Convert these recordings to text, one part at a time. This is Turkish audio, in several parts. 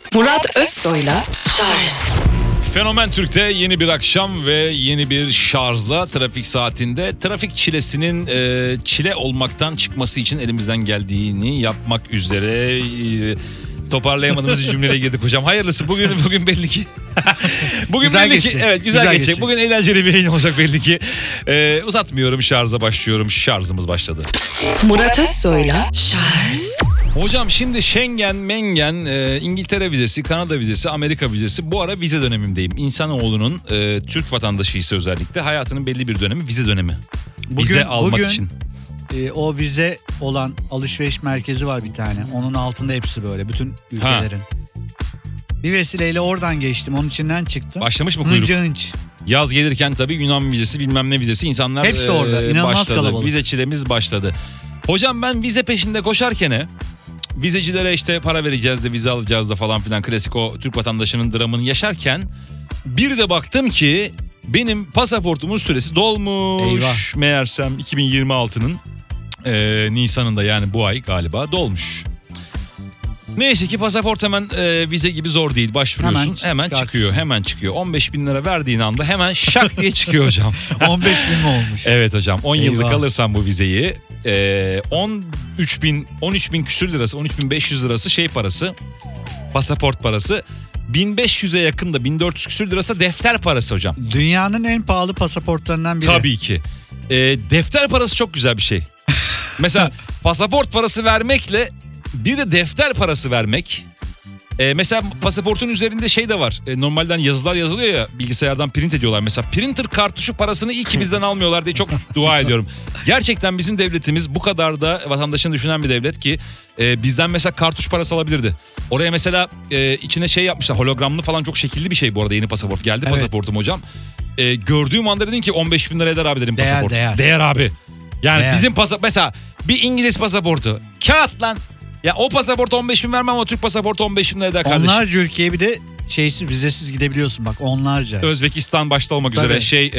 Murat Özsoy'la Şarj. Fenomen Türk'te yeni bir akşam ve yeni bir şarjla trafik saatinde trafik çilesinin çile olmaktan çıkması için elimizden geldiğini yapmak üzere toparlayamadığımız bir cümleye girdik hocam. Hayırlısı bugün belli ki. Bugün güzel belli geçecek. ki evet güzel geçecek. Bugün eğlenceli bir yayın olacak belli ki. Uzatmıyorum, şarja başlıyorum. Şarjımız başladı. Murat Özsoy'la Şarj. Hocam şimdi Schengen, Mengen, İngiltere vizesi, Kanada vizesi, Amerika vizesi, bu ara vize dönemimdeyim. İnsanoğlunun Türk vatandaşıysa özellikle hayatının belli bir dönemi vize dönemi. Vize almak için. O vize olan alışveriş merkezi var bir tane. Onun altında hepsi böyle bütün ülkelerin. Bir vesileyle oradan geçtim, onun içinden çıktım. Başlamış mı kuyruk? Hınca hınç. Yaz gelirken tabii Yunan vizesi bilmem ne vizesi, insanlar hepsi orada. İnanılmaz başladı. kalabalık. Vize çilemiz başladı. Hocam ben vize peşinde koşarken vizecilere işte para vereceğiz de vize alacağız da falan filan, klasik o Türk vatandaşının dramını yaşarken bir de baktım ki benim pasaportumun süresi dolmuş. Eyvah. Meğersem 2026'nın Nisan'ında, yani bu ay galiba dolmuş. Neyse ki pasaport hemen vize gibi zor değil, başvuruyorsun hemen çıkıyor, hemen çıkıyor. 15.000 lira verdiğin anda hemen şak diye çıkıyor hocam. 15.000 mi olmuş? Evet hocam, 10 yıllık Eyvah. alırsan bu vizeyi 13.000 küsür lirası, 13.500 lirası şey parası, pasaport parası, 1500'e yakın da 1400 küsür lirası defter parası hocam. Dünyanın en pahalı pasaportlarından biri. Tabii ki. Defter parası çok güzel bir şey. Mesela pasaport parası vermekle bir de defter parası vermek. Mesela pasaportun üzerinde şey de var. Normalden yazılar yazılıyor ya, bilgisayardan print ediyorlar. Mesela printer kartuşu parasını iyi ki bizden almıyorlar diye çok dua ediyorum. Gerçekten bizim devletimiz bu kadar da vatandaşını düşünen bir devlet ki bizden mesela kartuş parası alabilirdi. Oraya mesela içine şey yapmışlar, hologramlı falan, çok şekilli bir şey bu arada, yeni pasaport geldi. Evet. Pasaportum hocam. Gördüğüm anda dedim ki 15.000 lira eder abi dedim pasaport. Değer abi. Yani değer. Bizim mesela bir İngiliz pasaportu kağıt lan. Ya o pasaport 15.000 vermem ama Türk pasaportu 15.000 lira eder kardeşim. Onlarca ülkeye bir de şeysiz, vizesiz gidebiliyorsun bak, onlarca. Özbekistan başta olmak üzere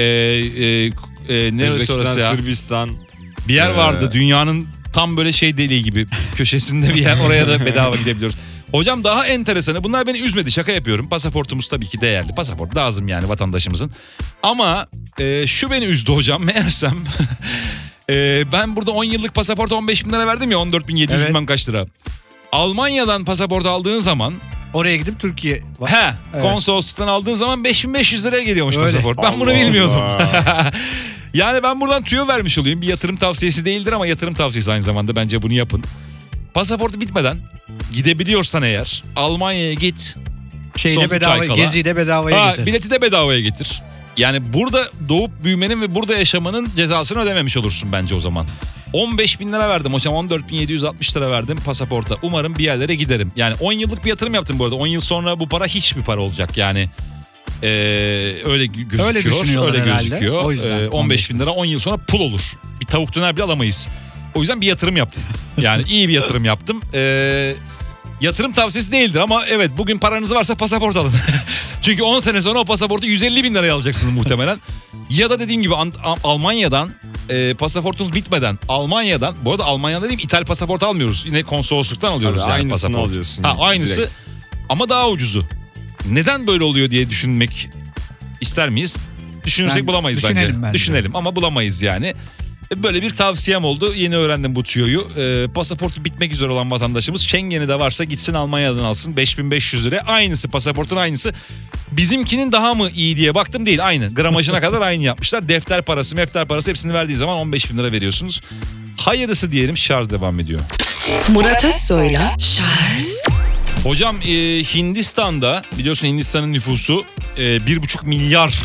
neresi orası ya? Sırbistan. Bir yer vardı dünyanın tam böyle şey deliği gibi köşesinde bir yer, oraya da bedava gidebiliyoruz. Hocam daha enteresanı, bunlar beni üzmedi, şaka yapıyorum. Pasaportumuz tabii ki değerli, pasaport lazım yani vatandaşımızın. Ama şu beni üzdü hocam, meğersem ben burada 10 yıllık pasaport 15.000 lira verdim ya, 14.700 evet. bilmem kaç lira. Almanya'dan pasaport aldığın zaman oraya gidip Türkiye evet. Konsolosluktan aldığın zaman 5.500 liraya geliyormuş öyle. pasaport. Ben bunu bilmiyordum. Yani ben buradan tüyo vermiş olayım. Bir yatırım tavsiyesi değildir ama yatırım tavsiyesi aynı zamanda, bence bunu yapın. Pasaportu bitmeden gidebiliyorsan eğer Almanya'ya git. Şeyle bedava, geziyi de bedavaya getir. Bileti de bedavaya getir. Yani burada doğup büyümenin ve burada yaşamanın cezasını ödememiş olursun bence o zaman. 15.000 lira verdim hocam, 14.760 lira verdim pasaporta. Umarım bir yerlere giderim. Yani 10 yıllık bir yatırım yaptım bu arada. 10 yıl sonra bu para hiçbir para olacak yani. Öyle gözüküyor. Öyle düşünüyorlar herhalde. Gözüküyor. O yüzden 15.000 lira 10 yıl sonra pul olur. Bir tavuk döner bile alamayız. O yüzden bir yatırım yaptım. Yani iyi bir yatırım yaptım. Yatırım tavsiyesi değildir ama evet, bugün paranız varsa pasaport alın. Çünkü 10 sene sonra o pasaportu 150.000 liraya alacaksınız muhtemelen. Ya da dediğim gibi Almanya'dan pasaportunuz bitmeden Almanya'dan, bu arada Almanya'da değil, İthal pasaport almıyoruz. Yine konsolosluktan alıyoruz. Abi, yani aynısını pasaport. alıyorsun. Aynısı direkt. ama daha ucuzu. Neden böyle oluyor diye düşünmek ister miyiz? Düşünürsek bulamayız bence. Düşünelim ama bulamayız yani. Böyle bir tavsiyem oldu. Yeni öğrendim bu tüyoyu. Pasaportu bitmek üzere olan vatandaşımız Schengen'i de varsa gitsin Almanya'dan alsın. 5.500 lira. Aynısı, pasaportun aynısı. Bizimkinin daha mı iyi diye baktım, değil. Aynı. Gramajına kadar aynı yapmışlar. Defter parası, mefter parası hepsini verdiği zaman 15.000 lira veriyorsunuz. Hayırlısı diyelim, şarj devam ediyor. Murat Özsoy'la Şarj. Hocam Hindistan'da, biliyorsun Hindistan'ın nüfusu 1,5 milyar.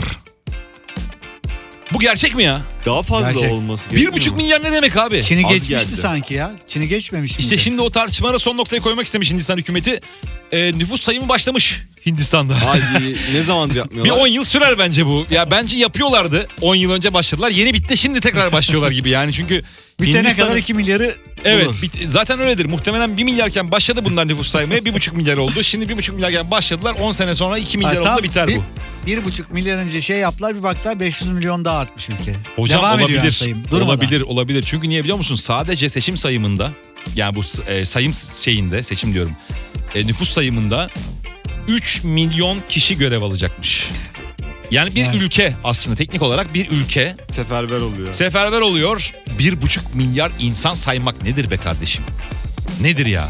Bu gerçek mi ya? Daha fazla gerçek. olması gerekiyor. 1,5 milyar ne demek abi? Çin'i Az geçmişti geldi. sanki ya. Çin'i geçmemiş miydi? İşte şimdi o tartışmalara son noktayı koymak istemiş Hindistan hükümeti. Nüfus sayımı başlamış Hindistan'da. Hadi ne zamandır Bir yapmıyorlar? 10 yıl sürer bence bu. Ya bence yapıyorlardı. 10 yıl önce başladılar. Yeni bitti, şimdi tekrar başlıyorlar gibi yani. Çünkü bitene kadar 2 milyarı evet, olur. zaten öyledir. Muhtemelen 1 milyarken başladı bunlar nüfus saymaya. 1,5 milyar oldu. Şimdi 1,5 milyarken başladılar. 10 sene sonra 2 milyar oldu da biter bu. 1,5 milyar önce şey yaptılar, bir baktılar 500 milyon daha artmış ülke. Hocam Devam ediyor olabilir. sayım, durmadan. Olabilir. Çünkü niye biliyor musun? Sadece seçim sayımında, yani bu sayım şeyinde, seçim diyorum. Nüfus sayımında 3 milyon kişi görev alacakmış. Yani bir Yani. ülke aslında teknik olarak bir ülke Seferber oluyor. seferber oluyor. 1,5 milyar insan saymak nedir be kardeşim? Nedir ya?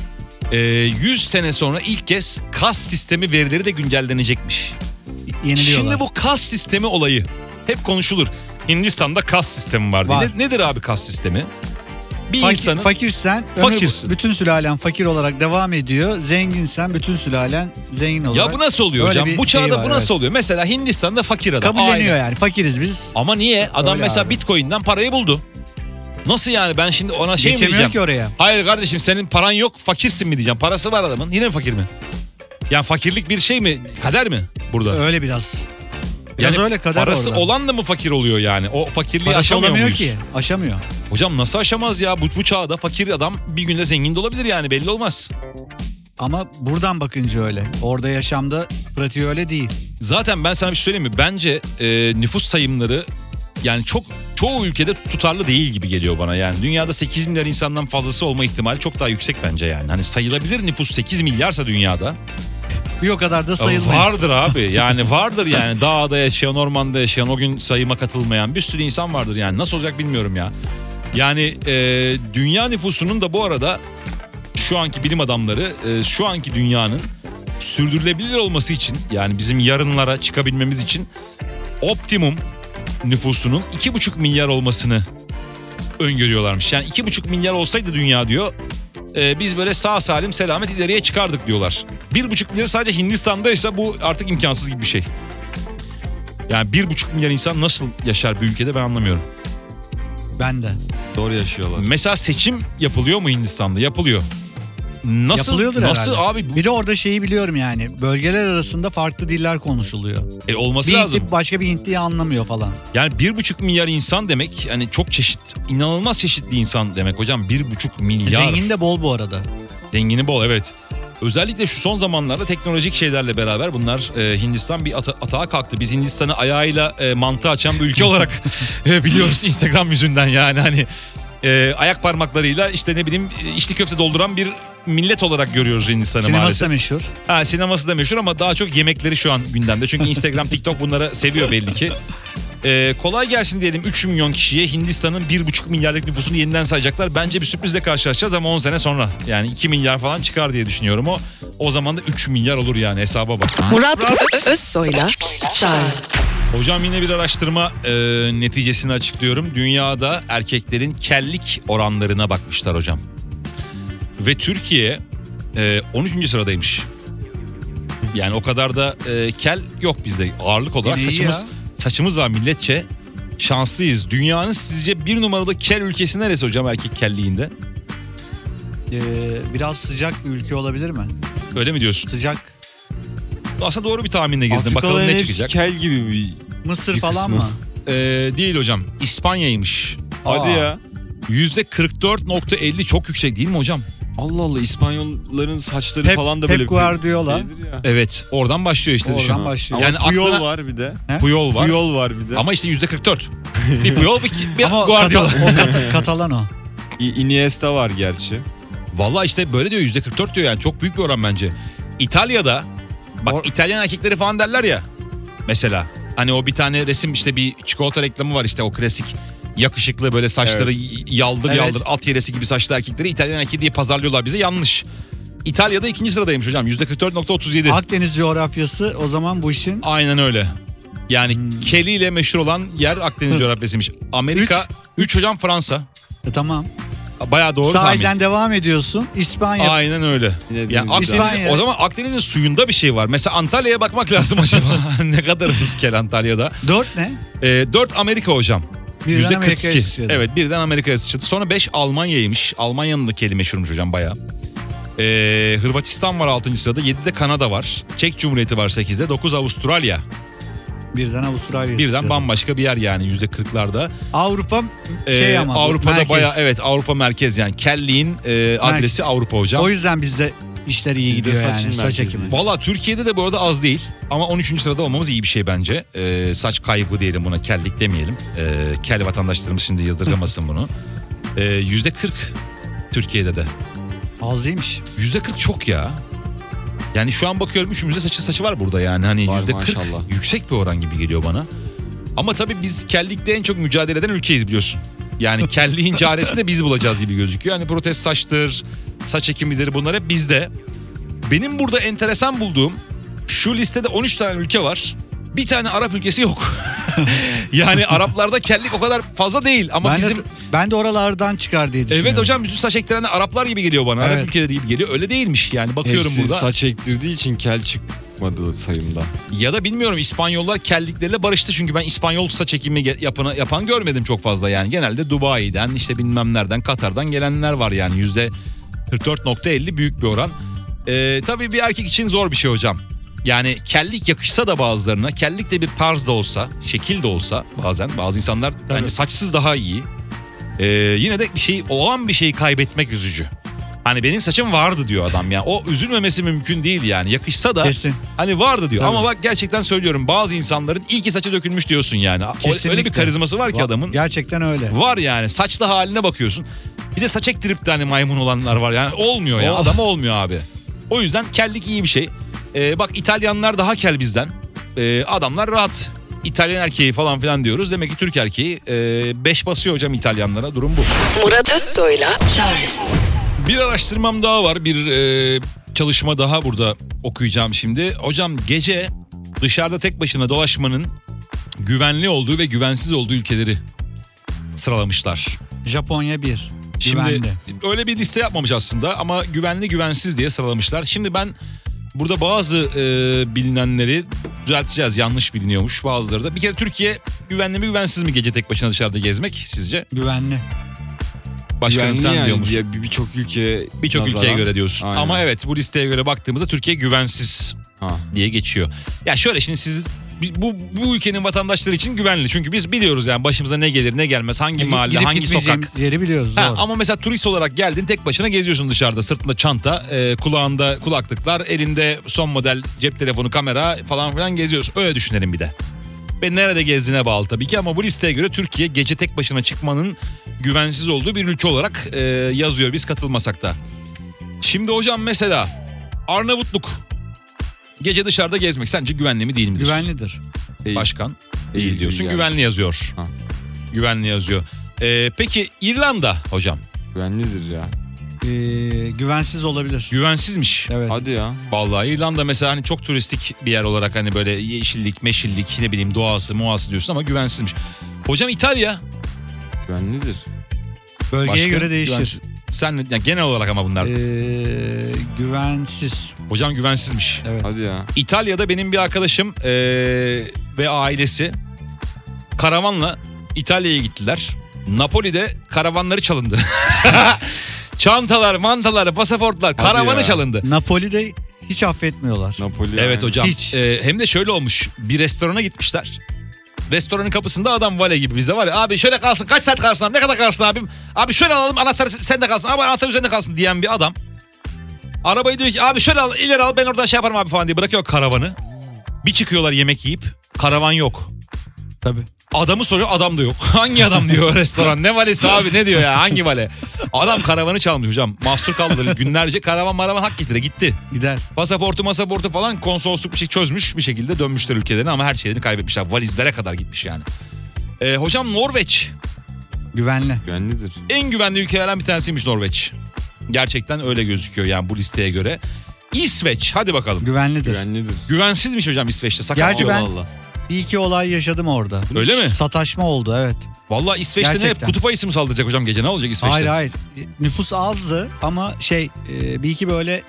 100 sene sonra ilk kez kas sistemi verileri de güncellenecekmiş. Yeniliyorlar. Şimdi bu kas sistemi olayı hep konuşulur. Hindistan'da kas sistemi var diye. Var. Nedir abi kas sistemi? Bir insanın Fakirsen Fakirsin. bütün sülalen fakir olarak devam ediyor. Zenginsen bütün sülalen zengin olarak. ya bu nasıl oluyor Öyle hocam? bir Bu çağda şey var, bu nasıl evet. oluyor? Mesela Hindistan'da fakir adam. Kabulleniyor Aynen. yani. Fakiriz biz. Ama niye? Adam Öyle mesela abi. Bitcoin'den parayı buldu. Nasıl yani? Ben şimdi ona şey mi Geçemiyor diyeceğim? ki oraya. Hayır kardeşim senin paran yok, fakirsin mi diyeceğim. Parası var adamın. Yine mi fakir mi? Yani fakirlik bir şey mi? Kader mi burada? Öyle biraz. Biraz Yani öyle kadar parası orada. olan da mı fakir oluyor yani? O fakirliği Parası aşamıyor olamıyor muyuz? ki. Aşamıyor. Hocam nasıl aşamaz ya? Bu çağda fakir adam bir günde zengin de olabilir yani belli olmaz. Ama buradan bakınca öyle. Orada yaşamda pratiği öyle değil. Zaten ben sana bir şey söyleyeyim mi? Bence nüfus sayımları yani çoğu ülkede tutarlı değil gibi geliyor bana yani. Dünyada 8 milyar insandan fazlası olma ihtimali çok daha yüksek bence yani. Hani sayılabilir nüfus 8 milyarsa dünyada. Bir o kadar da sayılmıyor. Vardır abi yani vardır yani dağda yaşayan, ormanda yaşayan, o gün sayıma katılmayan bir sürü insan vardır yani. Nasıl olacak bilmiyorum ya. Yani dünya nüfusunun da bu arada şu anki bilim adamları şu anki dünyanın sürdürülebilir olması için yani bizim yarınlara çıkabilmemiz için optimum nüfusunun 2,5 milyar olmasını öngörüyorlarmış. Yani 2,5 milyar olsaydı dünya diyor biz böyle sağ salim selamet ileriye çıkardık diyorlar. 1,5 milyar sadece Hindistan'daysa bu artık imkansız gibi bir şey. Yani 1,5 milyar insan nasıl yaşar bir ülkede ben anlamıyorum. Ben de. Doğru yaşıyorlar. Mesela seçim yapılıyor mu Hindistan'da? Yapılıyor. Nasıl Yapılıyordur nasıl herhalde. abi bu Bir de orada şeyi biliyorum yani. Bölgeler arasında farklı diller konuşuluyor. olması Bir lazım. Hintli başka bir Hintliyi anlamıyor falan. Yani 1,5 milyar insan demek hani çok inanılmaz çeşitli insan demek hocam 1,5 milyar. Zengin de bol bu arada. Zengini bol evet. Özellikle şu son zamanlarda teknolojik şeylerle beraber bunlar Hindistan bir atağa kalktı. Biz Hindistan'ı ayağıyla mantı açan bir ülke olarak biliyoruz Instagram yüzünden yani hani ayak parmaklarıyla işte ne bileyim içli köfte dolduran bir millet olarak görüyoruz Hindistan'ı Sineması maalesef. da meşhur. Ha, sineması da meşhur ama daha çok yemekleri şu an gündemde. Çünkü Instagram, TikTok bunları seviyor belli ki. Kolay gelsin diyelim 3 milyon kişiye Hindistan'ın 1,5 milyarlık nüfusunu yeniden sayacaklar. Bence bir sürprizle karşılaşacağız ama 10 sene sonra. Yani 2 milyar falan çıkar diye düşünüyorum o. O zaman da 3 milyar olur yani hesaba bak. Murat Özsoy'la Charles Hocam yine bir araştırma neticesini açıklıyorum. Dünyada erkeklerin kellik oranlarına bakmışlar hocam. Ve Türkiye 13. sıradaymış. Yani o kadar da kel yok bizde. Ağırlık olarak Yine iyi saçımız var milletçe. Şanslıyız. Dünyanın sizce bir numaralı kel ülkesi neresi hocam erkek kelliğinde? Biraz sıcak bir ülke olabilir mi? Öyle mi diyorsun? Sıcak. Aslında doğru bir tahminle girdin. Bakalım Afrikalıların ne hepsi çıkacak. kel gibi bir... Mısır Bir falan kısmı. mı? Değil hocam. İspanya'ymış. Hadi Aa. ya. %44.50 çok yüksek değil mi hocam? Allah Allah, İspanyolların saçları Pep- falan da Pep böyle... Guardiola. şeydir ya. Evet. Oradan başlıyor işte Oradan düşün. başlıyor. Yani Yani Puyol aklına- var bir de. Puyol var. Puyol var bir de. Ama işte %44. Bir Puyol bir Ama Guardiola. Katalan o. Iniesta var gerçi. Vallahi işte böyle diyor %44 diyor yani çok büyük bir oran bence. İtalya'da bak Or- İtalyan erkekleri falan derler ya mesela hani o bir tane resim işte bir çikolata reklamı var işte o klasik yakışıklı böyle saçları yaldır Evet. yaldır at yeresi gibi saçlı erkekleri İtalyan erkeği diye pazarlıyorlar bize yanlış. İtalya'da 2. sıradaymış hocam %44.37. Akdeniz coğrafyası o zaman bu işin Aynen öyle. Yani keliyle meşhur olan yer Akdeniz coğrafyasıymış. Amerika 3 hocam Fransa. Tamam. Bayağı doğru Sahilden tahmin. devam ediyorsun. İspanya. Aynen öyle. Yine Yani deniz Akdeniz, İspanya. o zaman Akdeniz'in suyunda bir şey var. Mesela Antalya'ya bakmak lazım acaba. Ne kadar kel Antalya'da. 4 ne? 4 Amerika hocam. Birden Amerika'ya %42. sıçradı. Evet birden Amerika'ya sıçradı. Sonra 5 Almanya'ymış. Almanya'nın da keli meşhurmuş hocam bayağı. Hırvatistan var 6. sırada. 7'de Kanada var. Çek Cumhuriyeti var 8'de. 9 Avustralya. Birden Avustralya. Birden sıçradı. bambaşka bir yer yani %40'larda. Avrupa ama bu, Avrupa'da merkez. bayağı evet Avrupa merkez yani. Kelliğin adresi Avrupa hocam. O yüzden bizde işler iyi Bizde gidiyor saçın yani. Saç merkeziyiz. ekimi. Valla Türkiye'de de bu arada az değil ama 13. sırada olmamız iyi bir şey bence. Saç kaybı diyelim buna, kellik demeyelim. Kel vatandaşlarımız şimdi yadırgamasın bunu. %40 Türkiye'de de. Az değilmiş. %40 çok ya. Yani şu an bakıyorum üçümüzde saçı var burada yani. Hani Var, %40 maşallah. yüksek bir oran gibi geliyor bana. Ama tabii biz kellikle en çok mücadele eden ülkeyiz biliyorsun. Yani kelliğin çaresini de biz bulacağız gibi gözüküyor. Hani protez saçtır, saç ekimidir, bunlar hep bizde. Benim burada enteresan bulduğum, şu listede 13 tane ülke var. Bir tane Arap ülkesi yok. Yani Araplarda kellik o kadar fazla değil ama Ben de oralardan çıkar diye düşünüyorum. Evet hocam, bütün saç ektirenler Araplar gibi geliyor bana. Evet. Arap ülkeleri gibi geliyor. Öyle değilmiş yani, bakıyorum Hepsi burada. saç ektirdiği için kel çıkmadı sayımda. Ya da bilmiyorum, İspanyollar kellikleriyle barıştı. Çünkü ben İspanyol saç ekimi yapan görmedim çok fazla yani. Genelde Dubai'den, işte bilmem nereden, Katar'dan gelenler var yani. %44.50 büyük bir oran. Tabii bir erkek için zor bir şey hocam. Yani kellik yakışsa da bazılarına, kellik de bir tarz da olsa, şekil de olsa bazen bazı insanlar bence saçsız daha iyi. Yine de bir şeyi kaybetmek üzücü. Hani benim saçım vardı diyor adam ya. O üzülmemesi mümkün değil yani. Yakışsa da Kesin. hani vardı diyor. Tabii. Ama bak gerçekten söylüyorum, bazı insanların iyi ki saçı dökülmüş diyorsun yani. Kesinlikle. Öyle bir karizması var ki adamın. Gerçekten öyle. Var yani, saçlı haline bakıyorsun. Bir de saç ektirip de hani maymun olanlar var yani, olmuyor ya. Adama olmuyor abi. O yüzden kellik iyi bir şey. Bak İtalyanlar daha kel bizden. Adamlar rahat. İtalyan erkeği falan filan diyoruz. Demek ki Türk erkeği 5 basıyor hocam İtalyanlara. Durum bu. Murat Özsoy'la Charles. Bir araştırmam daha var. Bir çalışma daha burada okuyacağım şimdi. Hocam gece dışarıda tek başına dolaşmanın güvenli olduğu ve güvensiz olduğu ülkeleri sıralamışlar. Japonya 1. Şimdi Güvenli. öyle bir liste yapmamış aslında ama güvenli güvensiz diye sıralamışlar. Şimdi ben burada bazı bilinenleri düzelteceğiz. Yanlış biliniyormuş bazıları da. Bir kere Türkiye güvenli mi güvensiz mi gece tek başına dışarıda gezmek sizce? Güvenli. Başkanım Güvenli sen yani diyor musun? birçok ülkeye Birçok ülkeye nazaran. göre diyorsun. Aynen. Ama evet, bu listeye göre baktığımızda Türkiye güvensiz diye geçiyor. Ya şöyle, şimdi siz bu ülkenin vatandaşları için güvenli. Çünkü biz biliyoruz yani başımıza ne gelir ne gelmez, hangi mahalle, Gidip hangi gitmeyeceğim sokak. yeri biliyoruz. Zor. Ama mesela turist olarak geldin, tek başına geziyorsun dışarıda, sırtında çanta, kulağında kulaklıklar, elinde son model cep telefonu, kamera falan filan geziyorsun. Öyle düşünelim bir de. Ve nerede gezdiğine bağlı tabii ki, ama bu listeye göre Türkiye gece tek başına çıkmanın güvensiz olduğu bir ülke olarak yazıyor, biz katılmasak da. Şimdi hocam mesela Arnavutluk, gece dışarıda gezmek sence güvenli mi değil midir? Güvenlidir. Değil. Başkan değil diyorsun, yani. güvenli yazıyor. Ha. Güvenli yazıyor. Peki İrlanda hocam? Güvenlidir ya. Güvensiz olabilir. Güvensizmiş. Evet. Hadi ya. Vallahi İrlanda mesela hani çok turistik bir yer olarak, hani böyle yeşillik, meşillik, ne bileyim doğası, muası diyorsun ama güvensizmiş. Hocam İtalya? Güvenlidir. Bölgeye Başka? göre değişir. Güvensiz. Sen yani genel olarak ama bunlar. Güvensiz. Hocam güvensizmiş. Evet. Hadi ya. İtalya'da benim bir arkadaşım ve ailesi karavanla İtalya'ya gittiler. Napoli'de karavanları çalındı. Çantalar, mantaları, pasaportlar, Hadi karavanı ya. çalındı. Napoli'de hiç affetmiyorlar. Napoli. Evet yani. hocam. Hiç. Hem de şöyle olmuş. Bir restorana gitmişler. Restoranın kapısında adam vale gibi, bize var ya, abi şöyle kalsın, kaç saat kalsın abi, ne kadar kalsın abim, abi şöyle alalım, anahtarı sende kalsın, abi anahtar üzerinde kalsın diyen bir adam. Arabayı diyor ki abi şöyle al, ileri al, ben oradan şey yaparım abi falan diye bırakıyor karavanı. Bir çıkıyorlar yemek yiyip, karavan yok. Tabii. Adamı soruyor, adam da yok. Hangi adam diyor restoran, ne valesi abi, ne diyor ya, hangi vale? Adam karavanı çalmış hocam, mahsur kaldılar günlerce, karavan hak getire gitti. Gider. Pasaportu falan konsolosluk bir şey çözmüş, bir şekilde dönmüşler ülkelerine ama her şeyini kaybetmişler. Valizlere kadar gitmiş yani. Hocam Norveç. Güvenli. Güvenlidir. En güvenli ülkelerden bir tanesiymiş Norveç. Gerçekten öyle gözüküyor yani bu listeye göre. İsveç, hadi bakalım. Güvenlidir. Güvenlidir. Güvensizmiş hocam İsveç'te. Sakat Gerçi diyor. ben Allah. bir iki olay yaşadım orada. Öyle mi? Sataşma oldu, evet. Vallahi İsveç'te ne, Gerçekten. kutup ayısı mı saldıracak hocam gece, ne olacak İsveç'te? Hayır. Nüfus azdı ama bir iki böyle,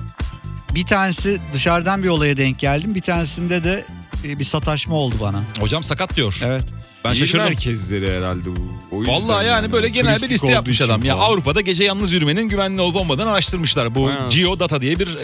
bir tanesi dışarıdan bir olaya denk geldim. Bir tanesinde de bir sataşma oldu bana. Hocam sakat diyor. Evet. Ben Şehir şaşırdım. merkezleri herhalde bu. O yüzden Vallahi yani böyle genel bir Turistik liste olduğu yapmış için adam. Ya falan. Avrupa'da gece yalnız yürümenin güvenli olup olmadığını araştırmışlar. Bu Aynen. Geodata diye bir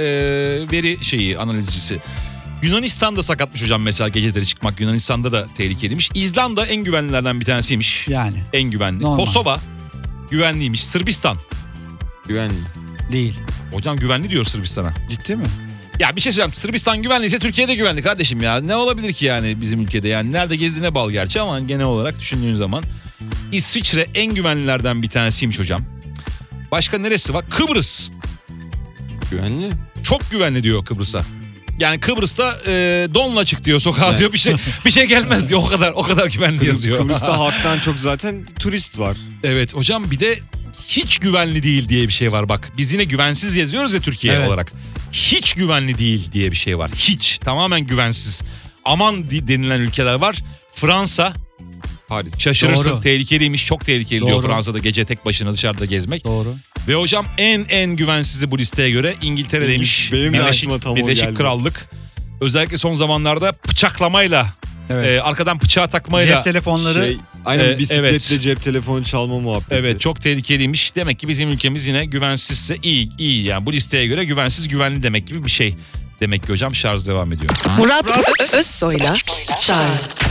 veri analizcisi. Yunanistan'da sakatmış hocam mesela geceleri çıkmak. Yunanistan'da da tehlikeliymiş. İzlanda en güvenlilerden bir tanesiymiş. Yani En güvenli. Normal. Kosova güvenliymiş. Sırbistan. Güvenli. değil. Hocam güvenli diyor Sırbistan'a. Ciddi mi? Ya bir şey söyleyeyim. Sırbistan güvenliyse Türkiye'de güvenli kardeşim ya. Ne olabilir ki yani bizim ülkede, yani nerede gezdiğine bağlı gerçi ama genel olarak düşündüğün zaman. İsviçre en güvenlilerden bir tanesiymiş hocam. Başka neresi var? Kıbrıs. Güvenli. çok güvenli diyor Kıbrıs'a. Yani Kıbrıs'ta donla çık diyor sokağa diyor, bir şey gelmez diyor, o kadar güvenli yazıyor. Kıbrıs'ta halktan çok zaten turist var. Evet hocam, bir de hiç güvenli değil diye bir şey var bak. Biz yine güvensiz yazıyoruz ya Türkiye Evet. olarak. Hiç güvenli değil diye bir şey var. Hiç, tamamen güvensiz. Aman denilen ülkeler var. Fransa, Paris. şaşırırsın, Doğru. tehlikeliymiş, çok tehlikeli diyor Doğru. Fransa'da gece tek başına dışarıda gezmek. Doğru. Ve hocam en güvensizi bu listeye göre İngiltere'deymiş. Benim de aklıma tam o Birleşik geldi. Krallık. Özellikle son zamanlarda bıçaklamayla, Evet. arkadan bıçağı takmayla. Cep telefonları Aynen bisikletle evet. cep telefonu çalma muhabbeti. Evet, çok tehlikeliymiş. Demek ki bizim ülkemiz yine güvensizse iyi yani bu listeye göre güvensiz güvenli demek gibi bir şey. Demek ki hocam, şarj devam ediyor. Murat Özsoy'la Charles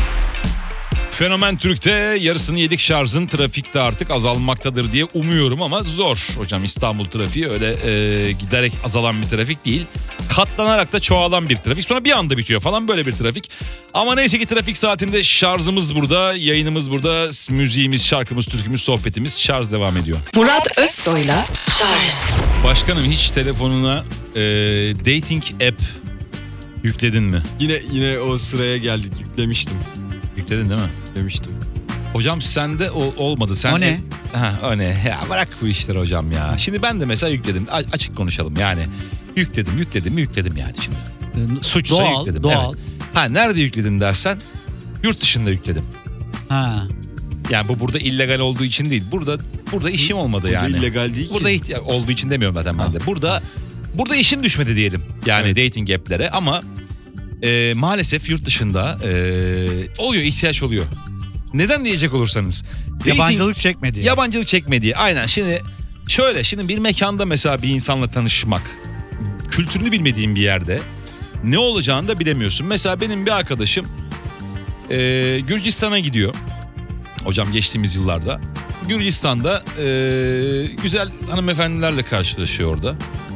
Fenomen Türk'te yarısını yedik şarjın, trafikte artık azalmaktadır diye umuyorum ama zor. Hocam İstanbul trafiği öyle giderek azalan bir trafik değil. Katlanarak da çoğalan bir trafik. Sonra bir anda bitiyor falan, böyle bir trafik. Ama neyse ki trafik saatinde şarjımız burada, yayınımız burada, müziğimiz, şarkımız, türkümüz, sohbetimiz, şarj devam ediyor. Murat Özsoy'la Charles. Başkanım, hiç telefonuna dating app yükledin mi? Yine o sıraya geldik, yüklemiştim. Yükledin değil mi? Yüklemiştim. Hocam sende olmadı. Sen O ne? O ne? Ya bırak bu işleri hocam ya. Şimdi ben de mesela yükledim. Açık konuşalım yani. Yükledim yani şimdi. Suçsa doğal, yükledim. doğal. Evet. Ha, nerede yükledin dersen, yurt dışında yükledim. Ha. Yani bu burada illegal olduğu için değil. Burada işim olmadı Burada yani. illegal değil ki. Burada olduğu için demiyorum zaten ben de. Burada işim düşmedi diyelim. Yani dating app'lere ama maalesef yurt dışında oluyor, ihtiyaç oluyor. Neden diyecek olursanız. Yabancılık çekmedi. Yabancılık çekmediği. Aynen. Şimdi bir mekanda mesela bir insanla tanışmak, kültürünü bilmediğin bir yerde ne olacağını da bilemiyorsun. Mesela benim bir arkadaşım Gürcistan'a gidiyor. Hocam geçtiğimiz yıllarda. Gürcistan'da güzel hanımefendilerle karşılaşıyor orada.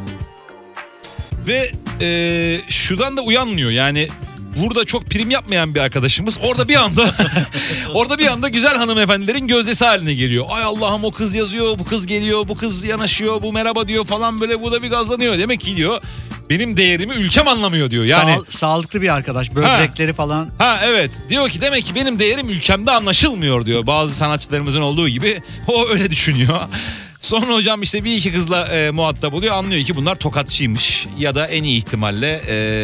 Ve şuradan da uyanmıyor. Yani burada çok prim yapmayan bir arkadaşımız orada bir anda güzel hanımefendilerin gözdesi haline geliyor. Ay Allah'ım, o kız yazıyor, bu kız geliyor, bu kız yanaşıyor, bu merhaba diyor falan, böyle bu da bir gazlanıyor. Demek ki diyor, benim değerimi ülkem anlamıyor diyor. Yani Sağlıklı bir arkadaş. Böbrekleri falan. Ha evet, diyor ki demek ki benim değerim ülkemde anlaşılmıyor diyor. Bazı sanatçılarımızın olduğu gibi o öyle düşünüyor. Sonra hocam işte bir iki kızla muhatap oluyor, anlıyor ki bunlar tokatçıymış. Ya da en iyi ihtimalle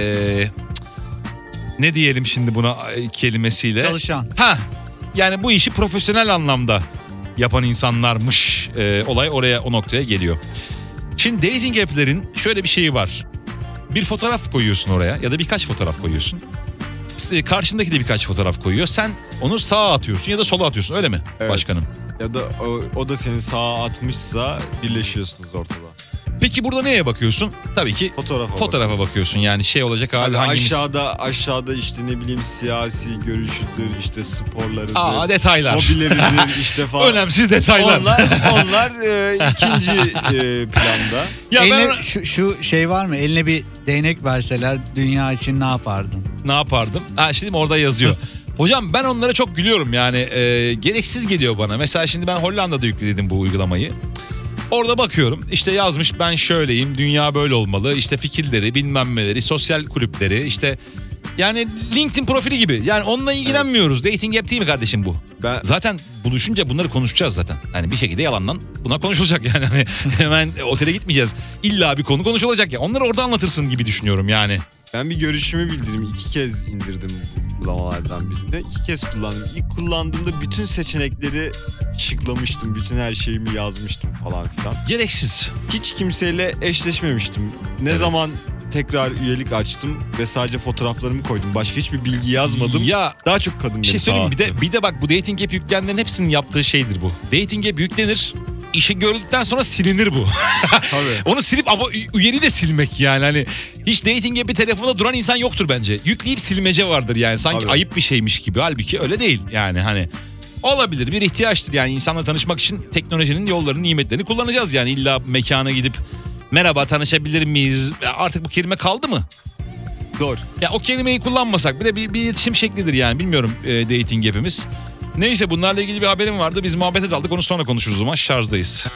ne diyelim şimdi buna kelimesiyle. Çalışan. Ha, yani bu işi profesyonel anlamda yapan insanlarmış. Olay o noktaya geliyor. Şimdi dating app'lerin şöyle bir şeyi var. Bir fotoğraf koyuyorsun oraya ya da birkaç fotoğraf koyuyorsun. Karşındaki de birkaç fotoğraf koyuyor. Sen onu sağa atıyorsun ya da sola atıyorsun, öyle mi Evet. başkanım? Ya da o da seni sağa atmışsa birleşiyorsunuz ortada. Peki burada neye bakıyorsun? Tabii ki fotoğrafa bakıyorsun. Yani şey olacak abi, hangimiz? Aşağıda işte ne bileyim siyasi görüşüdür, işte sporlarıdır. Detaylar. Hobileridir işte falan. Önemsiz detaylar. Onlar ikinci planda. Ya Eline, ben şu şey var mı? Eline bir değnek verseler dünya için ne yapardın? ne yapardım? Şimdi orada yazıyor. Hocam ben onlara çok gülüyorum yani, gereksiz geliyor bana. Mesela şimdi ben Hollanda'da yükledim bu uygulamayı. Orada bakıyorum işte yazmış, ben şöyleyim, dünya böyle olmalı, işte fikirleri, bilmem neleri, sosyal kulüpleri, işte yani LinkedIn profili gibi. Yani onunla ilgilenmiyoruz. Evet. Dating app değil mi kardeşim bu? Zaten buluşunca bunları konuşacağız zaten. Yani bir şekilde yalandan buna konuşulacak yani. Hani hemen otele gitmeyeceğiz. İlla bir konu konuşulacak ya. Onları orada anlatırsın gibi düşünüyorum yani. Ben bir görüşümü bildirdim. 2 kez indirdim uygulamalardan birinde. 2 kez kullandım. İlk kullandığımda bütün seçenekleri şıklamıştım. Bütün her şeyimi yazmıştım falan filan. Gereksiz. Hiç kimseyle eşleşmemiştim. Ne zaman tekrar üyelik açtım ve sadece fotoğraflarımı koydum. Başka hiçbir bilgi yazmadım. Ya daha çok kadın bir şey beni söyleyeyim, sağlattı. bir de bak, bu dating app yükleyenlerin hepsinin yaptığı şeydir bu. Dating app yüklenir. İşi gördükten sonra silinir bu. Tabii. Onu silip ama üyeliği de silmek yani. Hani hiç dating app'i telefonda duran insan yoktur bence. Yükleyip silmece vardır yani. Sanki Tabii. ayıp bir şeymiş gibi. Halbuki öyle değil yani, hani olabilir, bir ihtiyaçtır yani. İnsanla tanışmak için teknolojinin yollarını, nimetlerini kullanacağız yani. İlla mekana gidip merhaba tanışabilir miyiz? Ya artık bu kelime kaldı mı? Doğru. Ya o kelimeyi kullanmasak bile bir iletişim şeklidir yani. Bilmiyorum dating app'imiz. Neyse, bunlarla ilgili bir haberim vardı. Biz muhabbete daldık, onu sonra konuşuruz o zaman. Şarjdayız.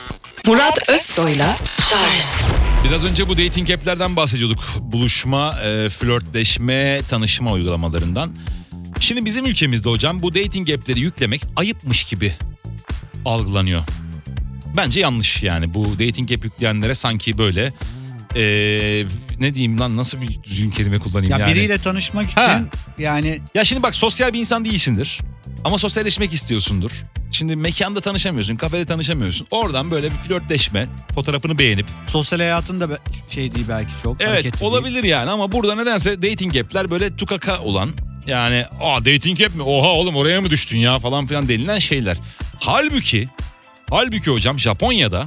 Murat Özsoy'la Charles Biraz önce bu dating app'lerden bahsediyorduk. Buluşma, flörtleşme, tanışma uygulamalarından. Şimdi bizim ülkemizde hocam bu dating app'leri yüklemek ayıpmış gibi algılanıyor. Bence yanlış yani. Bu dating app yükleyenlere sanki böyle ne diyeyim lan, nasıl bir düzgün kelime kullanayım Ya yani. biriyle tanışmak için Ha. yani Ya şimdi bak, sosyal bir insan değilsindir. Ama sosyalleşmek istiyorsundur. Şimdi mekanda tanışamıyorsun, kafede tanışamıyorsun. Oradan böyle bir flörtleşme, fotoğrafını beğenip. sosyal hayatında şey değil belki çok. Evet, hareketli değil. olabilir yani, ama burada nedense dating app'ler böyle tukaka olan, yani dating app mi? Oha oğlum, oraya mı düştün ya falan filan denilen şeyler. Halbuki hocam Japonya'da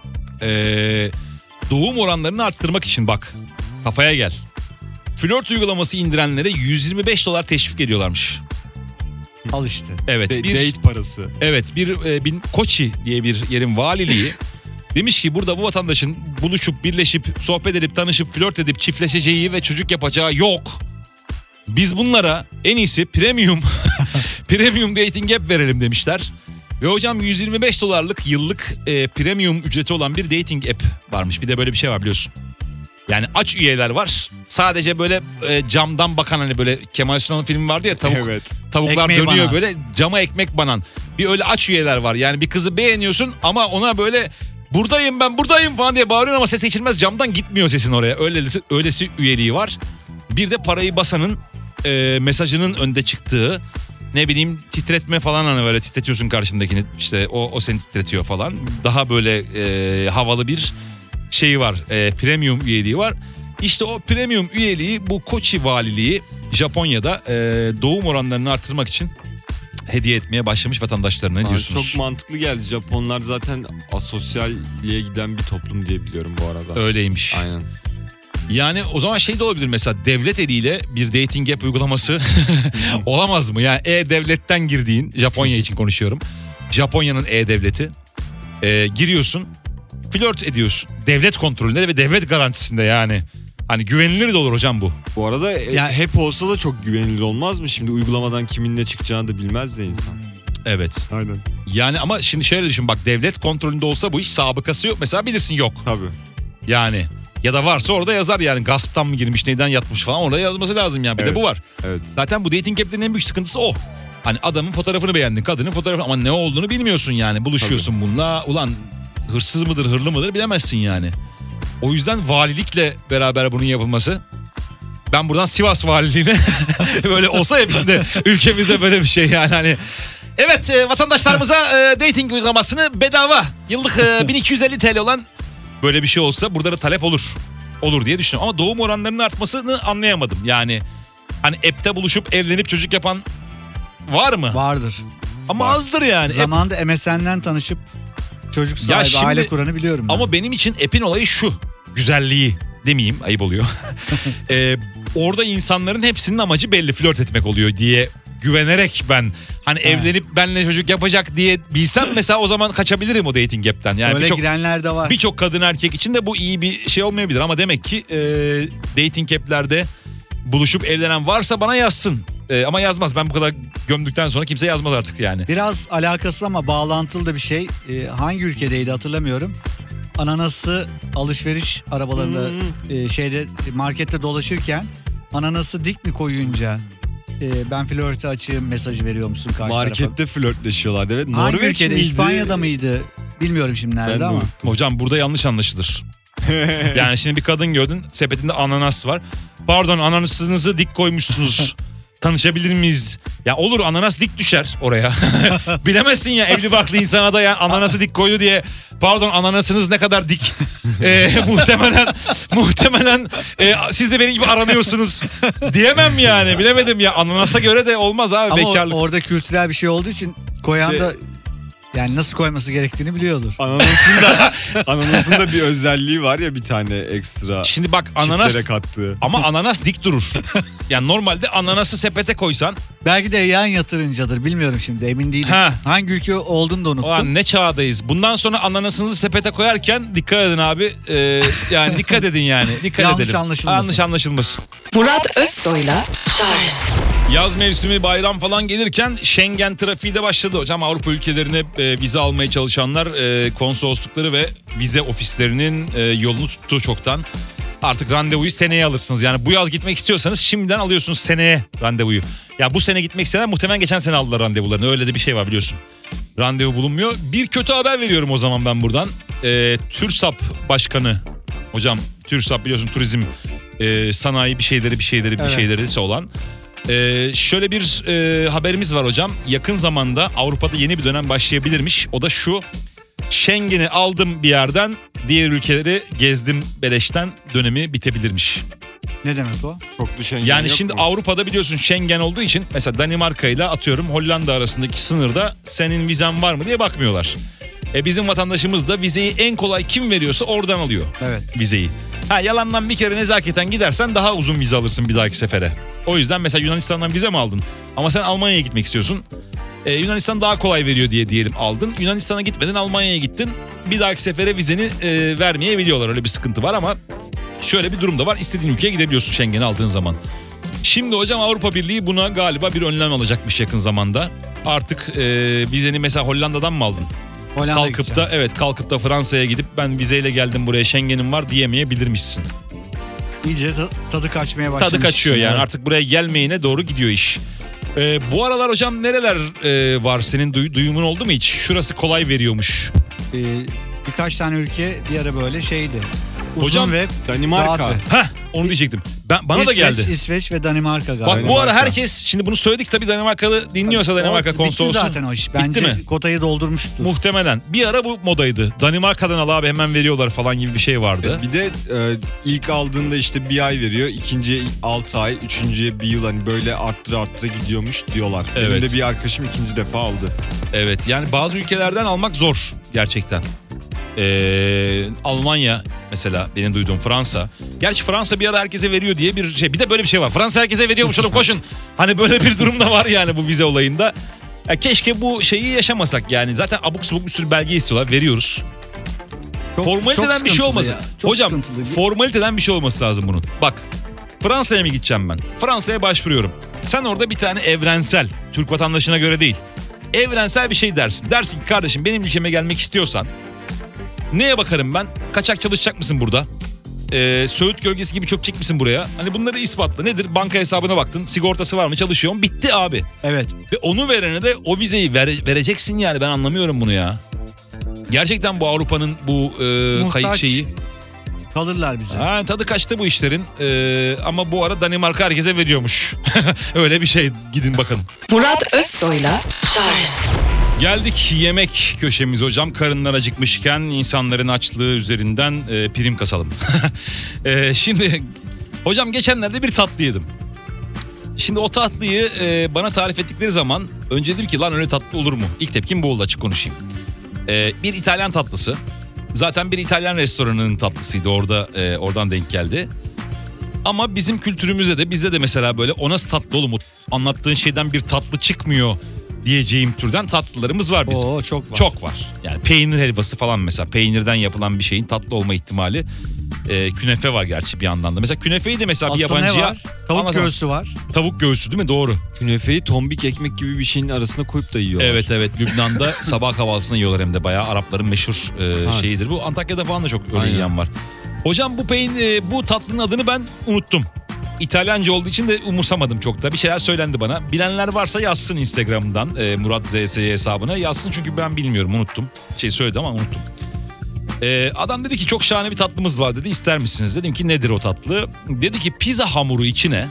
doğum oranlarını arttırmak için bak, kafaya gel. Flört uygulaması indirenlere $125 teşvik ediyorlarmış. Al işte. Evet, Date parası. Evet, bir Kochi diye bir yerin valiliği demiş ki burada bu vatandaşın buluşup, birleşip, sohbet edip, tanışıp, flört edip, çiftleşeceği ve çocuk yapacağı yok. Biz bunlara en iyisi premium dating app verelim demişler. Ve hocam $125 yıllık premium ücreti olan bir dating app varmış. Bir de böyle bir şey var biliyorsun. Yani aç üyeler var. Sadece böyle camdan bakan, hani böyle Kemal Sunal'ın filmi vardı ya, Evet. tavuklar Ekmeği dönüyor banan. böyle, cama ekmek banan. Bir öyle aç üyeler var. Yani bir kızı beğeniyorsun ama ona böyle buradayım falan diye bağırıyorsun ama ses geçilmez, camdan gitmiyor sesin oraya. Öylesi üyeliği var. Bir de parayı basanın mesajının önde çıktığı, ne bileyim, titretme falan, hani böyle titretiyorsun karşındakini, işte o seni titretiyor falan. Daha böyle havalı bir şeyi var, premium üyeliği var. İşte o premium üyeliği bu Kochi valiliği Japonya'da doğum oranlarını artırmak için hediye etmeye başlamış vatandaşlarına. Ne Bana diyorsunuz? çok mantıklı geldi. Japonlar zaten asosyalliğe giden bir toplum diye biliyorum bu arada. Öyleymiş. Aynen. Yani o zaman şey de olabilir, mesela devlet eliyle bir dating app uygulaması olamaz mı? Yani e-devletten girdiğin, Japonya için konuşuyorum. Japonya'nın e-devleti. Giriyorsun, flört ediyorsun. Devlet kontrolünde ve devlet garantisinde yani. Hani güvenilir de olur hocam bu. Bu arada Yani- hep olsa da çok güvenilir olmaz mı? Şimdi uygulamadan kimin ne çıkacağını da bilmez de insan. Evet. Aynen. Yani ama şimdi şöyle düşün, bak, devlet kontrolünde olsa bu iş, sabıkası yok. Mesela bilirsin, yok. Tabii. Yani ya da varsa orada yazar yani, gasptan mı girmiş, neyden yatmış falan, orada yazması lazım yani. Bir de Evet. bu var. Evet. Zaten bu dating app'lerin en büyük sıkıntısı o. Hani adamın fotoğrafını beğendin, kadının fotoğrafını, ama ne olduğunu bilmiyorsun yani. Buluşuyorsun bununla, ulan hırsız mıdır, hırlı mıdır bilemezsin yani. O yüzden valilikle beraber bunun yapılması. Ben buradan Sivas valiliğine böyle olsa ya bizim de ülkemizde böyle bir şey yani, hani. Evet, vatandaşlarımıza dating uygulamasını bedava yıllık 1250 TL olan böyle bir şey olsa burada da talep olur diye düşünüyorum. Ama doğum oranlarının artmasını anlayamadım. Yani hani app'te buluşup evlenip çocuk yapan var mı? Vardır. Ama azdır yani. App- Zamanında MSN'den tanışıp çocuk sahibi, şimdi- aile kuranı biliyorum ben. Ama benim için app'in olayı şu. Güzelliği demeyeyim, ayıp oluyor. Orada insanların hepsinin amacı belli, flört etmek oluyor diye güvenerek ben hani evlenip benimle çocuk yapacak diye bilsem mesela, o zaman kaçabilirim o dating app'ten. Yani öyle girenler de var. birçok kadın erkek için de bu iyi bir şey olmayabilir, ama demek ki dating app'lerde buluşup evlenen varsa bana yazsın. Ama yazmaz, ben bu kadar gömdükten sonra kimse yazmaz artık yani. Biraz alakası ama bağlantılı da bir şey. Hangi ülkedeydi hatırlamıyorum. Ananası alışveriş arabalarında şeyde markette dolaşırken ananası dik mi koyunca ben flörte açığım mesajı veriyor musun karşı tarafa? Markette flörtleşiyorlar. Evet. Hangi Norveç ülkede? miydi? İspanya'da mıydı? Bilmiyorum şimdi Ben nerede de ama. unuttum. Hocam burada yanlış anlaşılır. Yani şimdi bir kadın gördün, sepetinde ananas var. Pardon, ananasınızı dik koymuşsunuz. Tanışabilir miyiz? Ya olur, ananas dik düşer oraya. Bilemezsin ya, evli barklı insana da ya ananası dik koydu diye. Pardon, ananasınız ne kadar dik. Muhtemelen siz de benim gibi aranıyorsunuz diyemem yani, bilemedim ya. Ananasa göre de olmaz abi, Ama bekarlık. orada kültürel bir şey olduğu için koyan da yani nasıl koyması gerektiğini biliyordur. Ananasın da bir özelliği var ya, bir tane ekstra. Şimdi bak, ananas Çiftlere kattığı. ama ananas dik durur. Yani normalde ananası sepete koysan, Belki de yan yatırıncadır. Bilmiyorum şimdi, emin değilim. Ha. Hangi ülke olduğunu da unuttum. ulan ne çağdayız. Bundan sonra ananasınızı sepete koyarken dikkat edin abi. Yani dikkat edin yani. Dikkat Yanlış edelim. anlaşılmasın. Yanlış anlaşılmasın. Murat Özsoy'la Charles Yaz mevsimi, bayram falan gelirken Schengen trafiği de başladı hocam. Avrupa ülkelerine vize almaya çalışanlar konsoloslukları ve vize ofislerinin yolunu tuttu çoktan. Artık randevuyu seneye alırsınız. Yani bu yaz gitmek istiyorsanız şimdiden alıyorsunuz seneye randevuyu. Ya bu sene gitmek isteyenler muhtemelen geçen sene aldılar randevularını. Öyle de bir şey var biliyorsun. Randevu bulunmuyor. Bir kötü haber veriyorum o zaman ben buradan. TÜRSAP Başkanı hocam, TÜRSAP biliyorsun turizm sanayi bir şeyleri olan. Şöyle bir haberimiz var hocam. Yakın zamanda Avrupa'da yeni bir dönem başlayabilirmiş. O da şu: Schengen'i aldım bir yerden, diğer ülkeleri gezdim beleşten dönemi bitebilirmiş. Ne demek o? Çoklu Schengen Yani yok şimdi mu? Avrupa'da biliyorsun Schengen olduğu için mesela Danimarka ile atıyorum Hollanda arasındaki sınırda senin vizen var mı diye bakmıyorlar. Bizim vatandaşımız da vizeyi en kolay kim veriyorsa oradan alıyor. Evet. Vizeyi. Yalandan bir kere nezaketen gidersen daha uzun vize alırsın bir dahaki sefere. O yüzden mesela Yunanistan'dan vize mi aldın? Ama sen Almanya'ya gitmek istiyorsun. Yunanistan daha kolay veriyor diye diyelim aldın. Yunanistan'a gitmedin, Almanya'ya gittin. Bir dahaki sefere vizeni vermeyebiliyorlar. Öyle bir sıkıntı var ama şöyle bir durum da var. İstediğin ülkeye gidebiliyorsun Schengen'i aldığın zaman. Şimdi hocam Avrupa Birliği buna galiba bir önlem alacakmış yakın zamanda. Artık vizeni mesela Hollanda'dan mı aldın? Kalkıp da Fransa'ya gidip ben vizeyle geldim buraya, Schengen'im var diyemeyebilirmişsin. İyice tadı kaçmaya başlamış. Tadı kaçıyor yani artık buraya gelmeyine doğru gidiyor iş. Bu aralar hocam nereler var senin duyumun oldu mu hiç? Şurası kolay veriyormuş. Birkaç tane ülke bir ara böyle şeydi. Uzun Hocam, ve Danimarka. rahat. Onu diyecektim. Bana da geldi. İsveç ve Danimarka galiba. Bak bu ara herkes, şimdi bunu söyledik tabii, Danimarkalı dinliyorsa Danimarka konsolosu. Bitti zaten o iş. Bence mi? kotayı doldurmuştu. Muhtemelen. Bir ara bu modaydı. Danimarka'dan al abi hemen veriyorlar falan gibi bir şey vardı. Bir de ilk aldığında işte bir ay veriyor. İkinciye 6 ay. Üçüncüye bir yıl, hani böyle arttıra gidiyormuş diyorlar. Evet. Benim de bir arkadaşım ikinci defa aldı. Evet, yani bazı ülkelerden almak zor gerçekten. Almanya mesela, benim duyduğum Fransa. Gerçi Fransa bir ara herkese veriyor diye bir şey. Bir de böyle bir şey var. Fransa herkese veriyormuş oğlum, koşun. Hani böyle bir durum da var yani bu vize olayında. Keşke bu şeyi yaşamasak yani. Zaten abuk subuk bir sürü belge istiyorlar. Veriyoruz. Formaliteden bir şey olmasın. Hocam formaliteden bir şey olması lazım bunun. Bak, Fransa'ya mı gideceğim ben? Fransa'ya başvuruyorum. Sen orada bir tane evrensel, Türk vatandaşına göre değil, evrensel bir şey dersin. Dersin ki kardeşim benim ülkeme gelmek istiyorsan neye bakarım ben? Kaçak çalışacak mısın burada? Söğüt gölgesi gibi çökecek misin buraya? Hani bunları ispatla. Nedir? Banka hesabına baktın. Sigortası var mı? Çalışıyor mu? Bitti abi. Evet. Ve onu verene de o vizeyi vereceksin yani. Ben anlamıyorum bunu ya. Gerçekten bu Avrupa'nın bu kayıt şeyi. Kalırlar bize. Tadı kaçtı bu işlerin. Ama bu ara Danimarka herkese veriyormuş. Öyle bir şey. Gidin bakın. Murat Özsoy'la Charles Geldik yemek köşemiz hocam. Karınlar acıkmışken insanların açlığı üzerinden prim kasalım. Şimdi hocam geçenlerde bir tatlı yedim. Şimdi o tatlıyı bana tarif ettikleri zaman önce dedim ki lan öyle tatlı olur mu? İlk tepkim bu oldu, açık konuşayım. Bir İtalyan tatlısı. Zaten bir İtalyan restoranının tatlısıydı, oradan denk geldi. Ama bizim kültürümüzde de, bizde de mesela böyle o nasıl tatlı oğlum, anlattığın şeyden bir tatlı çıkmıyor diyeceğim türden tatlılarımız var bizim. Çok var. Çok var. Yani peynir helvası falan mesela, peynirden yapılan bir şeyin tatlı olma ihtimali. Künefe var gerçi bir yandan da. Mesela künefeyi de mesela bir aslında yabancıya... ne var? Tavuk göğsü var. Tavuk göğsü değil mi? Doğru. Künefeyi tombik ekmek gibi bir şeyin arasına koyup da yiyorlar. Evet. Lübnan'da sabah kahvaltısında yiyorlar hem de, bayağı Arapların meşhur şeyidir. Bu Antakya'da falan da çok öyle yiyen var. Hocam bu tatlının adını ben unuttum. İtalyanca olduğu için de umursamadım çok da. Bir şeyler söylendi bana. Bilenler varsa yazsın Instagram'dan Murat ZSY hesabına. Yazsın çünkü ben bilmiyorum, unuttum. Söyledi ama unuttum. Adam dedi ki çok şahane bir tatlımız var dedi. İster misiniz? Dedim ki nedir o tatlı? Dedi ki pizza hamuru içine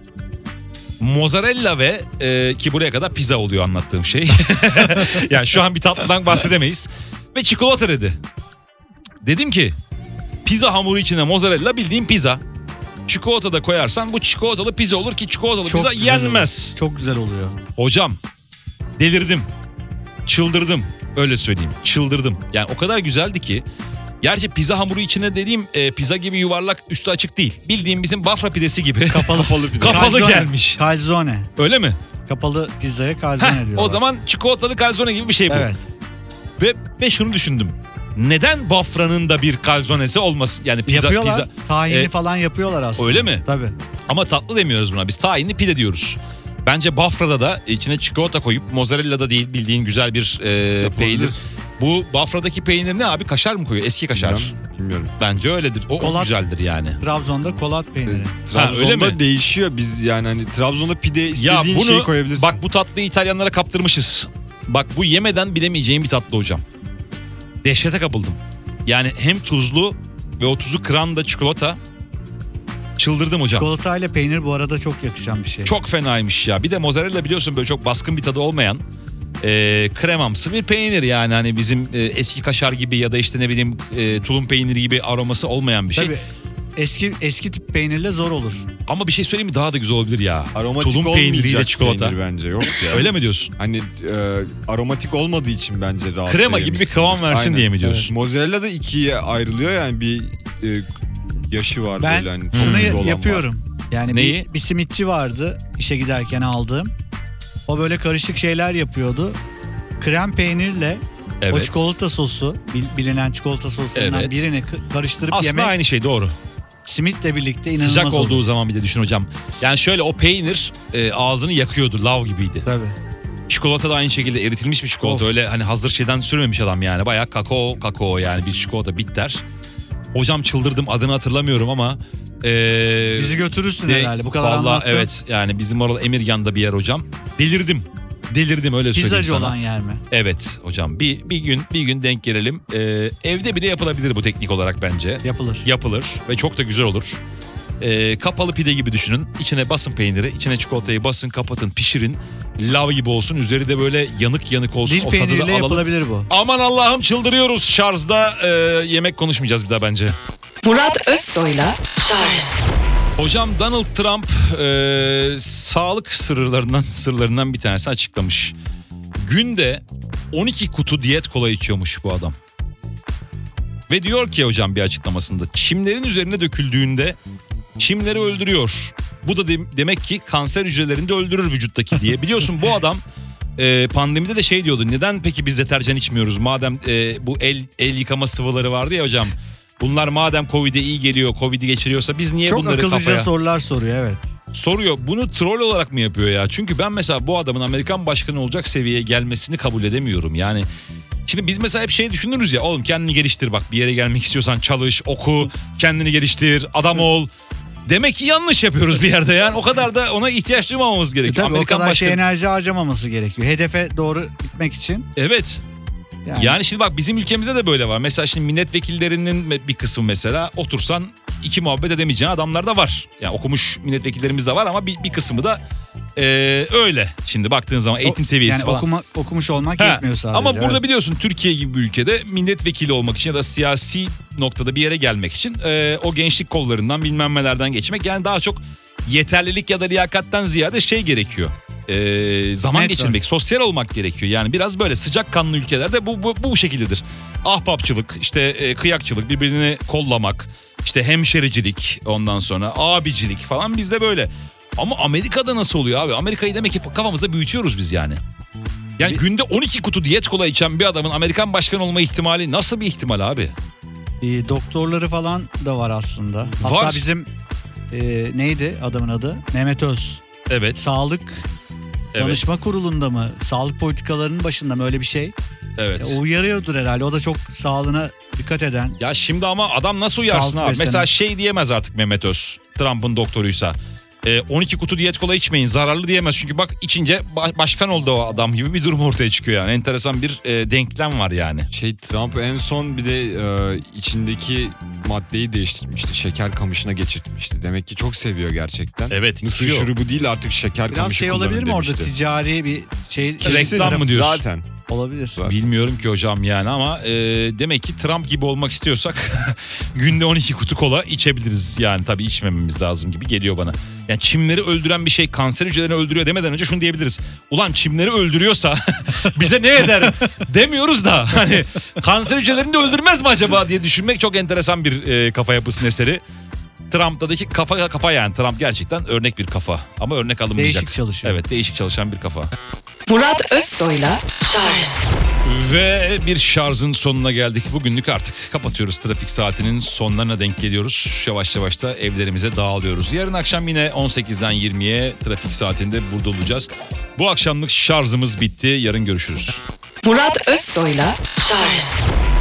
mozzarella ve ki buraya kadar pizza oluyor anlattığım şey. Yani şu an bir tatlıdan bahsedemeyiz. Ve çikolata dedi. Dedim ki pizza hamuru içine mozzarella, bildiğin pizza. Çikolata da koyarsan bu çikolatalı pizza olur ki çikolatalı Çok pizza yenmez. Oluyor. Çok güzel oluyor. Hocam delirdim. Çıldırdım. Öyle söyleyeyim. Çıldırdım. Yani o kadar güzeldi ki. Gerçi pizza hamuru içine dediğim pizza gibi yuvarlak, üstü açık değil. Bildiğim bizim Bafra pidesi gibi. Kapalı pizza. Kapalı gelmiş. Calzone. Öyle mi? Kapalı pizzaya calzone diyorlar. O zaman çikolatalı calzone gibi bir şey bu. Evet. Ve şunu düşündüm. Neden Bafra'nın da bir calzonesi olmasın? Yani pizza yapıyorlar. Tahinli falan yapıyorlar aslında. Öyle mi? Tabii. Ama tatlı demiyoruz buna. Biz tahinli pide diyoruz. Bence Bafra'da da içine çikolata koyup mozzarella da değil bildiğin güzel bir peynir. Bu Bafra'daki peynir ne abi? Kaşar mı koyuyor? Eski kaşar. Bilmiyorum. Bence öyledir. O Kolat. güzeldir yani. Trabzon'da kolat peyniri. Trabzon'da öyle mi? değişiyor. Biz yani hani Trabzon'da pide Ya istediğin bunu şeyi koyabilirsin. bak bu tatlıyı İtalyanlara kaptırmışız. Bak bu yemeden bilemeyeceğim bir tatlı hocam. Dehşete kapıldım. Yani hem tuzlu ve o tuzu kıran da çikolata. Çıldırdım hocam. Çikolata ile peynir bu arada çok yakışan bir şey. Çok fenaymış ya. Bir de mozzarella biliyorsun böyle çok baskın bir tadı olmayan kremamsı bir peynir yani. Hani bizim eski kaşar gibi ya da işte ne bileyim tulum peyniri gibi aroması olmayan bir şey. Tabii eski tip peynirle zor olur. Ama bir şey söyleyeyim mi, daha da güzel olabilir ya. Aromatik tulum peyniriyle olmayacak çikolata. peynir bence yok ya. Öyle mi diyorsun? Hani aromatik olmadığı için bence rahatça Krema gibi bir yemişsin. kıvam versin Aynen. diye mi diyorsun? Mozzarella da ikiye ayrılıyor yani bir yaşı var Ben böyle hani. şunu tomruk olan yapıyorum. Yani Neyi? bir simitçi vardı işe giderken aldığım. O böyle karışık şeyler yapıyordu. Krem peynirle o Evet. çikolata sosu, bilinen çikolata soslarından Evet. birini karıştırıp Aslında yemek aynı şey, doğru. simitle birlikte inanılmaz Sıcak olur. olduğu zaman bir de düşün hocam. Yani şöyle o peynir ağzını yakıyordu, lav gibiydi. Tabii. Çikolata da aynı şekilde eritilmiş bir çikolata. Of. Öyle hani hazır şeyden sürmemiş adam yani. Bayağı kakao yani bir çikolata bitter. Hocam çıldırdım, adını hatırlamıyorum ama. Bizi götürürsün herhalde bu kadar Vallahi anlattın. evet yani bizim orada Emirgan'da bir yer hocam. Delirdim öyle söyleyeyim Pizzacı sana. olan yer mi? Evet hocam bir gün denk gelelim. Evde bir de yapılabilir bu teknik olarak bence. Yapılır. Ve çok da güzel olur. Kapalı pide gibi düşünün. İçine basın peyniri, içine çikolatayı basın, kapatın, pişirin. Lav gibi olsun. Üzeri de böyle yanık olsun. Dil O tadı da peyniriyle alalım. yapılabilir bu. Aman Allah'ım çıldırıyoruz. Şarjda yemek konuşmayacağız bir daha bence. Murat Özsoy'la Charles Hocam Donald Trump sağlık sırlarından bir tanesi açıklamış. Günde 12 kutu diyet kola içiyormuş bu adam. Ve diyor ki hocam bir açıklamasında, çimlerin üzerine döküldüğünde çimleri öldürüyor. Bu da demek ki kanser hücrelerini de öldürür vücuttaki diye. Biliyorsun bu adam pandemide de şey diyordu. Neden peki biz deterjan içmiyoruz? Madem bu el yıkama sıvıları vardı ya hocam. Bunlar madem Covid'e iyi geliyor, Covid'i geçiriyorsa biz niye Çok bunları akıllıca kafaya... sorular soruyor evet. Soruyor. Bunu troll olarak mı yapıyor ya? Çünkü ben mesela bu adamın Amerikan başkanı olacak seviyeye gelmesini kabul edemiyorum. Yani şimdi biz mesela hep şey düşünürüz ya, oğlum kendini geliştir, bak bir yere gelmek istiyorsan çalış, oku, kendini geliştir, adam ol. Demek ki yanlış yapıyoruz bir yerde yani. O kadar da ona ihtiyaç duymamamız gerekiyor. Tabii o kadar enerji harcamaması gerekiyor. Hedefe doğru gitmek için. Evet. Yani şimdi bak bizim ülkemizde de böyle var. Mesela şimdi milletvekillerinin bir kısmı mesela otursan iki muhabbet edemeyeceğin adamlar da var. Yani okumuş milletvekillerimiz de var ama bir kısmı da öyle. Şimdi baktığın zaman eğitim seviyesi yani falan. okumuş olmak yetmiyor sadece. Ama burada biliyorsun Türkiye gibi bir ülkede milletvekili olmak için ya da siyasi noktada bir yere gelmek için o gençlik kollarından bilmem nelerden geçmek. Yani daha çok yeterlilik ya da liyakattan ziyade şey gerekiyor. Zaman geçirmek, sosyal olmak gerekiyor. Yani biraz böyle sıcakkanlı ülkelerde bu şekildedir. Ahbapçılık, işte kıyakçılık, birbirini kollamak, işte hemşericilik, ondan sonra abicilik falan bizde böyle. Ama Amerika'da nasıl oluyor abi? Amerika'yı demek ki kafamızda büyütüyoruz biz yani. Yani günde 12 kutu diyet kola içen bir adamın Amerikan başkanı olma ihtimali nasıl bir ihtimal abi? Doktorları falan da var aslında. Var. Hatta bizim neydi adamın adı? Mehmet Öz. Evet. Sağlık Danışma Kurulu'nda mı? Sağlık politikalarının başında mı öyle bir şey? Evet. O uyarıyordur herhalde. O da çok sağlığına dikkat eden. Ya şimdi ama adam nasıl uyarsın Sağlık abi? besleme. Mesela şey diyemez artık Mehmet Öz, Trump'ın doktoruysa. 12 kutu diyet kola içmeyin, zararlı diyemez. Çünkü bak içince başkan oldu o adam gibi bir durum ortaya çıkıyor yani. Enteresan bir denklem var yani. Trump en son bir de içindeki maddeyi değiştirmişti. Şeker kamışına geçirtmişti. Demek ki çok seviyor gerçekten. Evet, Mısır içiyor. şurubu değil artık şeker Biraz kamışı şey kullanın olabilir mi orada demişti. ticari bir şey? Reklam mı diyorsun? Zaten. Olabilir. Bilmiyorum ki hocam yani ama demek ki Trump gibi olmak istiyorsak günde 12 kutu kola içebiliriz. Yani tabii içmememiz lazım gibi geliyor bana. Yani çimleri öldüren bir şey kanser hücrelerini öldürüyor demeden önce şunu diyebiliriz. Ulan çimleri öldürüyorsa bize ne eder demiyoruz da hani kanser hücrelerini de öldürmez mi acaba diye düşünmek çok enteresan bir kafa yapısının eseri. Trump'taki kafa yani Trump gerçekten örnek bir kafa ama örnek alınmayacak. Değişik çalışıyor. Evet, değişik çalışan bir kafa. Murat Özsoy'la Charles. Ve bir şarjın sonuna geldik. Bugünlük artık kapatıyoruz. Trafik saatinin sonlarına denk geliyoruz. Yavaş yavaş da evlerimize dağılıyoruz. Yarın akşam yine 18'den 20'ye trafik saatinde burada olacağız. Bu akşamlık şarjımız bitti. Yarın görüşürüz. Murat Özsoy'la Charles.